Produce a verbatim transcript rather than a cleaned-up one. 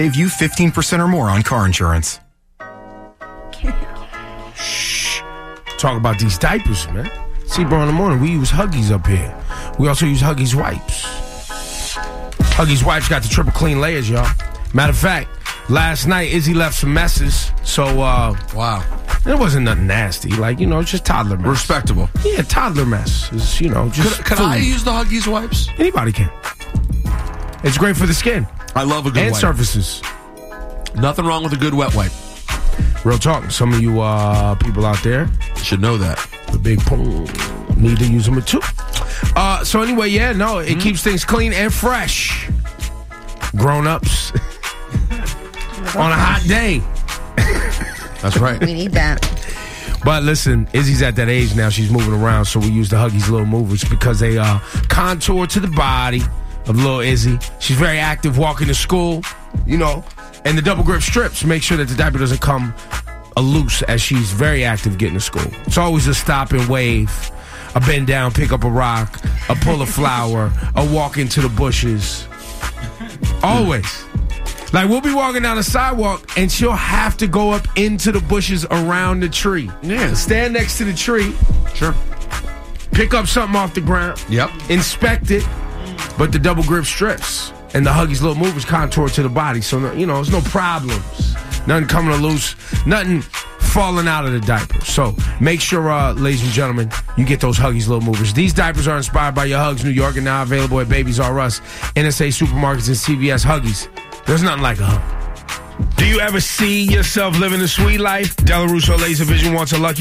Save you fifteen percent or more on car insurance. Shh. Talk about these diapers, man. See, bro, in the morning, we use Huggies up here. We also use Huggies wipes. Huggies wipes got the triple clean layers, y'all. Matter of fact, last night, Izzy left some messes. So, uh... Wow. It wasn't nothing nasty. Like, you know, it's just toddler mess. Respectable. Yeah, toddler mess. It's, you know, just Could, could food. I use the Huggies wipes? Anybody can. It's great for the skin. I love a good and wipe. surfaces. Nothing wrong with a good wet wipe. Real talk. Some of you uh, people out there should know that. The big poom need to use them too. Uh, so anyway, yeah, no, it mm-hmm. keeps things clean and fresh. Grown-ups on a hot day. That's right. We need that. But listen, Izzy's at that age now. She's moving around, so we use the Huggies Little Movers because they uh, contour to the body of little Izzy. She's very active walking to school, you know, and the double grip strips make sure that the diaper doesn't come a loose as she's very active getting to school. It's always a stop and wave, a bend down, pick up a rock, a pull a flower, a walk into the bushes. Always. Like, we'll be walking down the sidewalk, and she'll have to go up into the bushes around the tree. Yeah. Stand next to the tree. Sure. Pick up something off the ground. Yep. Inspect it. But the double grip strips and the Huggies Little Movers contour to the body. So, no, you know, there's no problems. Nothing coming loose. Nothing falling out of the diaper. So, make sure, uh, ladies and gentlemen, you get those Huggies Little Movers. These diapers are inspired by your Hugs New York and now available at Babies R Us, N S A Supermarkets, and C V S. Huggies. There's nothing like a hug. Do you ever see yourself living a sweet life? Della Russo Laser Vision wants a lucky